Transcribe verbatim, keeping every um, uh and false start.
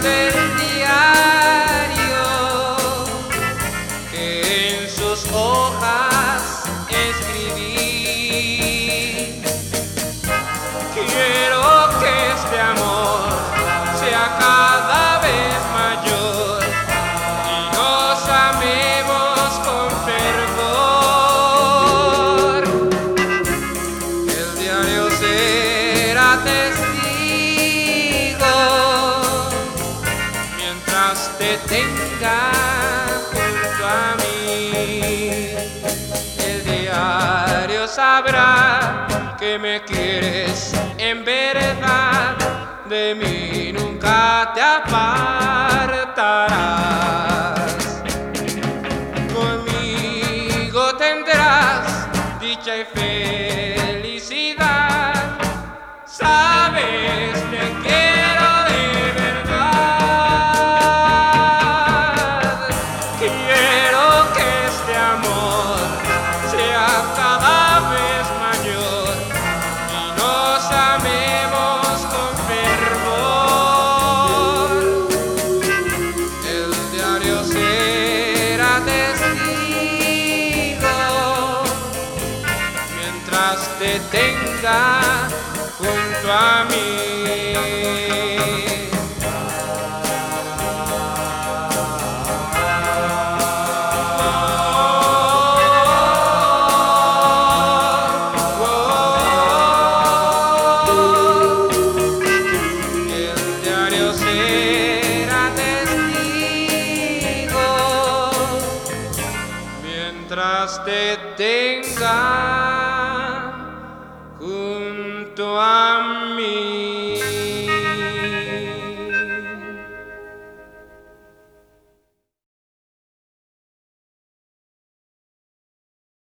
del diario que en sus hojas escribí. Quiero que este amor sea cada vez mayor y nos amemos con fervor. El diario será testigo mientras te tenga junto a mí. El diario sabrá que me quieres en verdad, de mí nunca te apartarás. Conmigo tendrás dicha y felicidad. Sabes, te quiero de verdad. Quiero que este amor sea cada vez mayor y nos amemos con fervor. El diario será testigo mientras te tenga junto a mí. Mientras te tenga